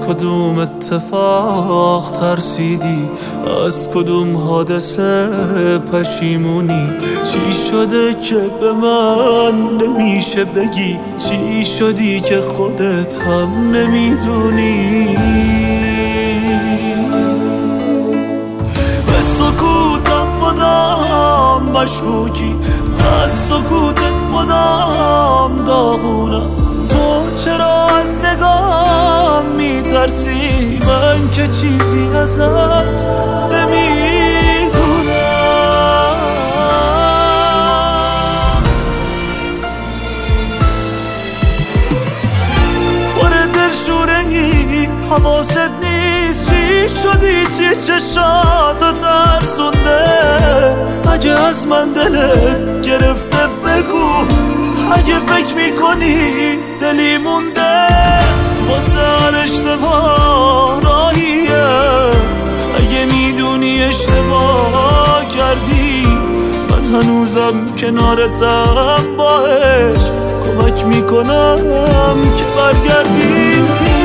کدوم اتفاق ترسیدی؟ از کدوم حادثه پشیمونی؟ چی شده که به من نمیشه بگی؟ چی شدی که خودت هم نمیدونی؟ به سکوتم مدام مشکوکی، از سکوتت مدام داغونم. تو چرا از نگام میترسی؟ من که چیزی ازت نمیدونم. پر دلشوره‌ای حواست نیست؟ چی شدی؟ چی چشاتو ترسونده؟ اگه از من دلت گرفته بگو، اگه فکر میکنی دلی مونده واسه هر اشتباه راهی است. اگه میدونی اشتباه کردی، من هنوزم کنارتم، با عشق کمک میکنم که برگردی.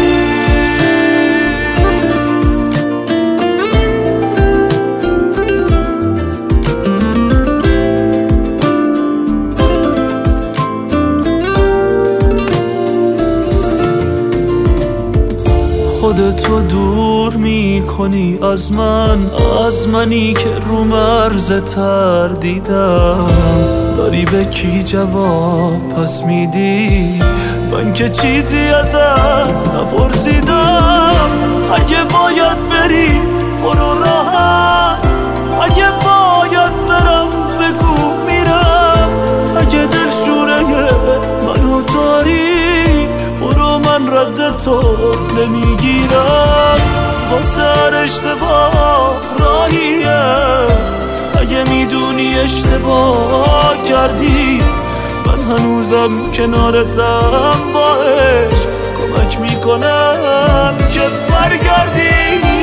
خودتو دور میکنی از من، از منی که رو مرز تردیدم. داری به کی جواب پس میدی؟ من که چیزی ازت نپرسیدم. اگه باید بری برو راحت، اگه باید برم بگو میرم. اگه دلشوره منو داری برو، من رد تو نمیگیرم. واسه هر اشتباه راهی است. اگه میدونی اشتباه کردی، من هنوزم کنارتم، با عشق کمک میکنم که برگردی.